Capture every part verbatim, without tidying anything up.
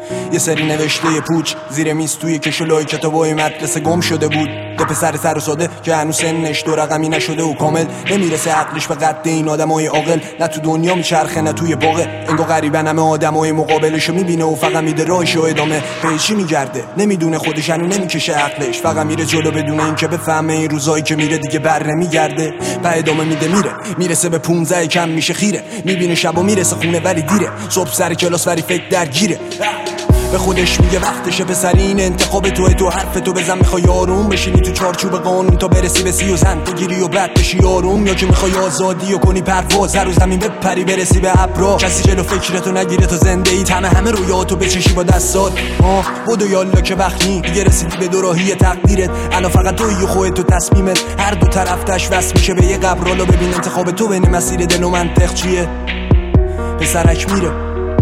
یه سری نوشته پوچ زیر میز توی کشولای کتابای مدرسه گم شده بود. ده پسر سر و ساده که هنوز سنش دو رقمی نشده و کامل نمیرسه عقلش به قد این آدمای عاقل. نه تو دنیا میچرخه نه توی باغه، انگار غریبن همه آدمای مقابلشو میبینه و فقط میده راهشو ادامه. به چی میگرده نمیدونه خودش، هنوز نمیکشه عقلش، فقط میره جلو بدون اینکه بفهمه این روزایی که میره دیگه بر نمیگرده. و ادامه میده میره، میرسه به پونزده کم میشه خیره، میبینه شبا میرسه خونه ولی دیره، صبح سر کلاس ولی فکر درگیره. به خودش میگه وقتشه پسر، این انتخاب توه، تو حرف تو بزن. میخوای آروم بشینی تو چارچوب قانون تا برسی به سی و زن بگیری و بعد بشی آروم، یا که میخوای آزادی و کنی پرواز رو زمین بپری برسی به ابرا. کسی جلو فکرتو نگیره تا زنده ای، همه همه رویاتو بچشی با دستات. آه بدو یالا که وقت نی دیگه، رسیدی به دوراهی تقدیرت. الان فقط توی خودت و تصمیمت، هر دو طرف تاش وصل میشه به یه قبرالو. ببین انتخاب تو بین مسیر دل و منطق چیه. پسرک میره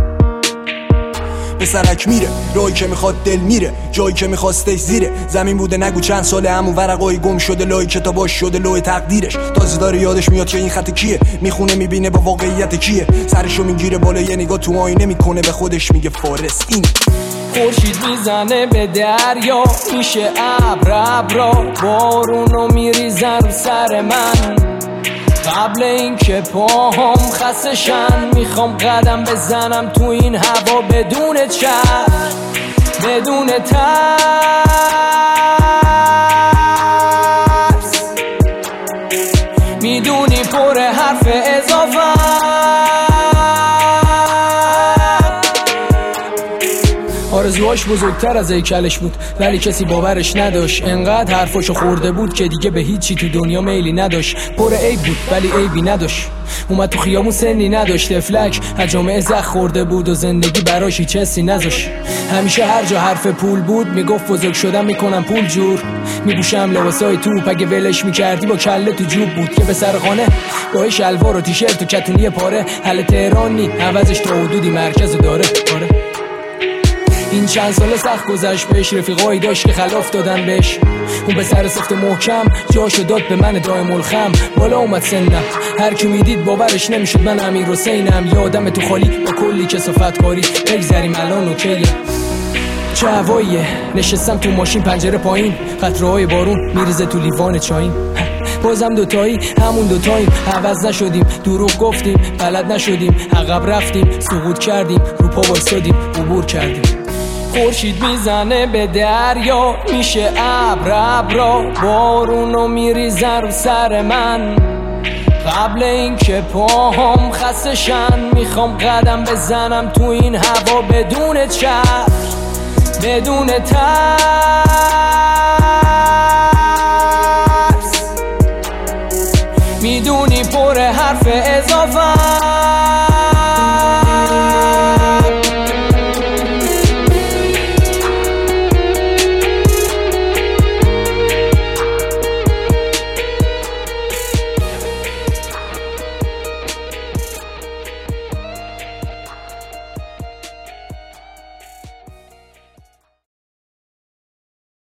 پسرک میره، راهی که میخواد دل میره، جایی که میخواستش زیره زمین بوده. نگو چند ساله همون ورقای گم شده، لای کتاباش شده لوح تقدیرش. تازه داره یادش میاد که این خط کیه، میخونه میبینه با واقعیت کیه. سرشو میگیره بالا یه نگاه تو آینه میکنه، به خودش میگه فارس این. خورشید میزنه به دریا، میشه ابر ابرا، بارونو میریزن رو سر من. قبل این که پاهم خستشن، میخوام قدم بزنم تو این هوا بدون چرخ، بدون ترس. میدونی پر حرف اضافه، آرزوهاش بزرگتر از هیکلش بود ولی کسی باورش نداشت. انقدر حرفاشو خورده بود که دیگه به هیچی تو دنیا میلی نداشت. پر عیب بود ولی عیبی نداشت. اومد تو خیامون سنی نداشت، افلک از جامعه زخ خورده بود و زندگی براش هیچ حسی نذاشت. همیشه هر جا حرف پول بود میگفت بزرگ شدم میکنم پول جور. میپوشم لباسای توپ، اگه ولش میکردی با کله تو جوب بود. که به سر خانه با شلوار و تیشرت و کتونی پاره، حل تهرانی عوضش تا حدودی مرکزو داره. آره این چند سال سخت گذشت بهش، رفیقایی داشت که خلاف دادن بهش. اون به سر سفت محکم جاشو داد به من دائم الخم. بالا اومد سنم، هر کی میدید باورش نمیشد من امیر حسینم. یادم تو خالی با کلی کثافت کاری، بگذریم الان اوکیه. چه هواییه، نشستم تو ماشین پنجره پایین، قطره‌های بارون میریزه تو لیوان چایین. بازم دوتایی همون دوتاییم، عوض نشدیم، دروغ گفتیم، بلد نشدیم، عقب رفتیم، سقوط کردیم، رو پا وایسادیم، عبور کردیم. خورشید میزنه به دریا، میشه ابر ابرا، بارونو میریزن رو سر من. قبل این که پاهم خستشن، میخوام قدم بزنم تو این هوا بدون چرخ، بدون ترس. میدونی پر حرف اضافه